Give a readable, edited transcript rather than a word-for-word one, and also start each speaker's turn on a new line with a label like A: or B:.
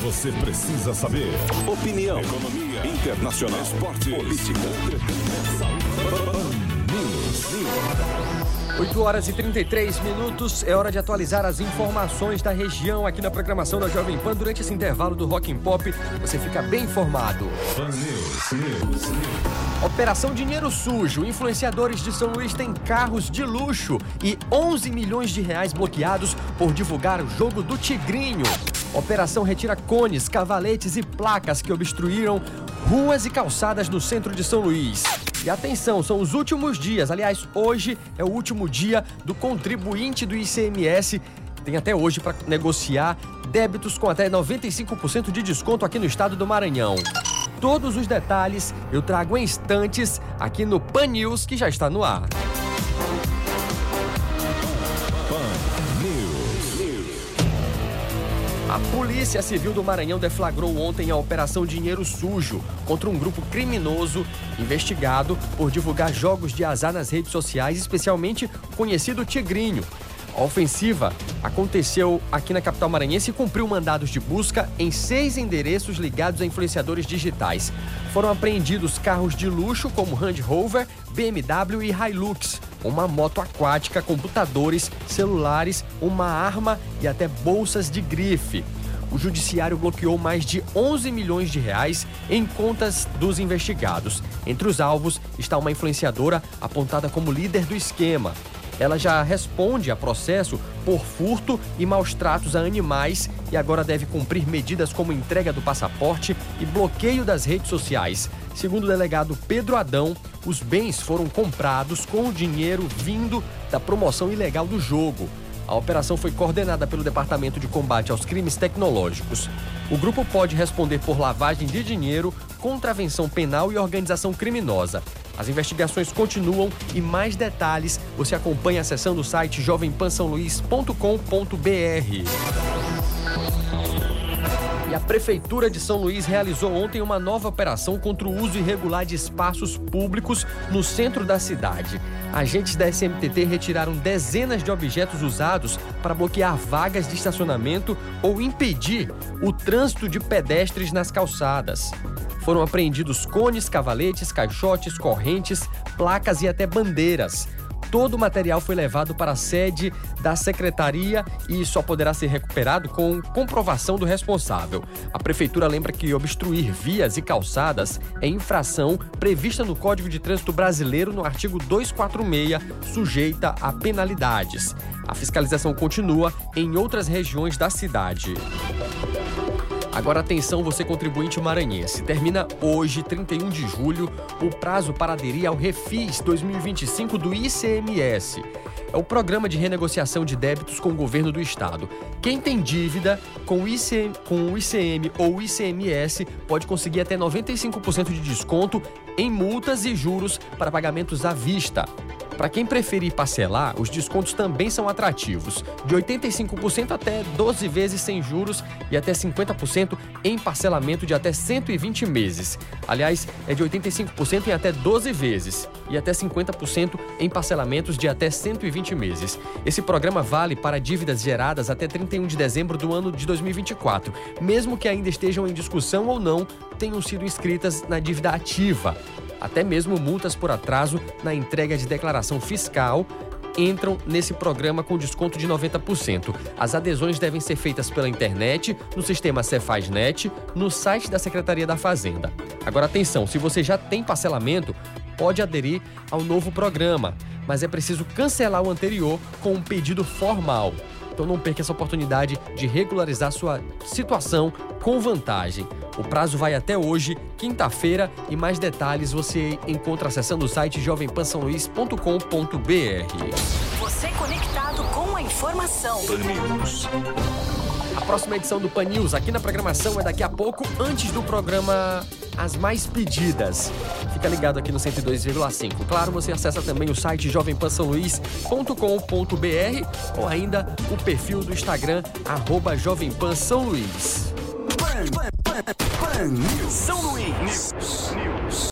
A: você precisa saber. Opinião, economia, internacional, esporte, política, News.
B: 8 horas e 33 minutos, é hora de atualizar as informações da região aqui na programação da Jovem Pan. Durante esse intervalo do Rock and Pop, você fica bem informado.
A: Pan News.
B: Operação Dinheiro Sujo. Influenciadores de São Luís têm carros de luxo e 11 milhões de reais bloqueados por divulgar o jogo do Tigrinho. Operação retira cones, cavaletes e placas que obstruíram ruas e calçadas no centro de São Luís. E atenção, são os últimos dias, aliás, hoje é o último dia do contribuinte do ICMS. Tem até hoje para negociar débitos com até 95% de desconto aqui no estado do Maranhão. Todos os detalhes eu trago em instantes aqui no Pan News, que já está no ar. A Polícia Civil do Maranhão deflagrou ontem a Operação Dinheiro Sujo contra um grupo criminoso investigado por divulgar jogos de azar nas redes sociais, especialmente o conhecido Tigrinho. A ofensiva aconteceu aqui na capital maranhense e cumpriu mandados de busca em 6 endereços ligados a influenciadores digitais. Foram apreendidos carros de luxo como Range Rover, BMW e Hilux, uma moto aquática, computadores, celulares, uma arma e até bolsas de grife. O judiciário bloqueou mais de 11 milhões de reais em contas dos investigados. Entre os alvos está uma influenciadora apontada como líder do esquema. Ela já responde a processo por furto e maus tratos a animais e agora deve cumprir medidas como entrega do passaporte e bloqueio das redes sociais. Segundo o delegado Pedro Adão, os bens foram comprados com o dinheiro vindo da promoção ilegal do jogo. A operação foi coordenada pelo Departamento de Combate aos Crimes Tecnológicos. O grupo pode responder por lavagem de dinheiro, contravenção penal e organização criminosa. As investigações continuam e mais detalhes você acompanha acessando o site jovempansaoluís.com.br. E a Prefeitura de São Luís realizou ontem uma nova operação contra o uso irregular de espaços públicos no centro da cidade. Agentes da SMTT retiraram dezenas de objetos usados para bloquear vagas de estacionamento ou impedir o trânsito de pedestres nas calçadas. Foram apreendidos cones, cavaletes, caixotes, correntes, placas e até bandeiras. Todo o material foi levado para a sede da secretaria e só poderá ser recuperado com comprovação do responsável. A prefeitura lembra que obstruir vias e calçadas é infração prevista no Código de Trânsito Brasileiro no artigo 246, sujeita a penalidades. A fiscalização continua em outras regiões da cidade. Agora atenção, você contribuinte maranhense. Termina hoje, 31 de julho, o prazo para aderir ao Refis 2025 do ICMS. É o programa de renegociação de débitos com o governo do estado. Quem tem dívida com o ICM ou ICMS pode conseguir até 95% de desconto em multas e juros para pagamentos à vista. Para quem preferir parcelar, os descontos também são atrativos, de 85% até 12 vezes sem juros e até 50% em parcelamento de até 120 meses. Aliás, é de 85% em até 12 vezes e até 50% em parcelamentos de até 120 meses. Esse programa vale para dívidas geradas até 31 de dezembro do ano de 2024, mesmo que ainda estejam em discussão ou não tenham sido inscritas na dívida ativa. Até mesmo multas por atraso na entrega de declaração fiscal entram nesse programa com desconto de 90%. As adesões devem ser feitas pela internet, no sistema Cefaznet, no site da Secretaria da Fazenda. Agora atenção, se você já tem parcelamento, pode aderir ao novo programa, mas é preciso cancelar o anterior com um pedido formal. Então não perca essa oportunidade de regularizar sua situação com vantagem. O prazo vai até hoje, quinta-feira, e mais detalhes você encontra acessando o site jovempansaoluís.com.br.
C: Você conectado com a informação.
A: Pan News.
B: A próxima edição do Pan News aqui na programação é daqui a pouco, antes do programa As Mais Pedidas. Fica ligado aqui no 102,5. Claro, você acessa também o site jovempansaoluís.com.br ou ainda o perfil do Instagram, @jovempansaoluís.
A: Pan News.
C: São Luís.
A: News.